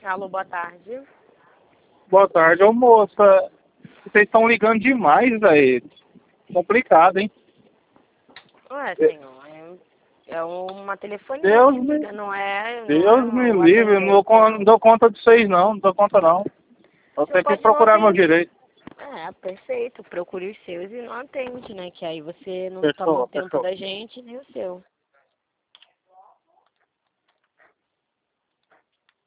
Alô, boa tarde. Boa tarde, ô moça. Vocês estão ligando demais, velho. Complicado, hein? Ué, senhor, é uma telefonia Deus que me, liga, não é Deus me um livre, não dou conta de vocês não dou conta não. Eu Você tenho que pode não procurar meu atender. direito. Perfeito. Procure os seus e não atende, né? Que aí você não toma Fechou, o tempo fechou. da gente nem o seu.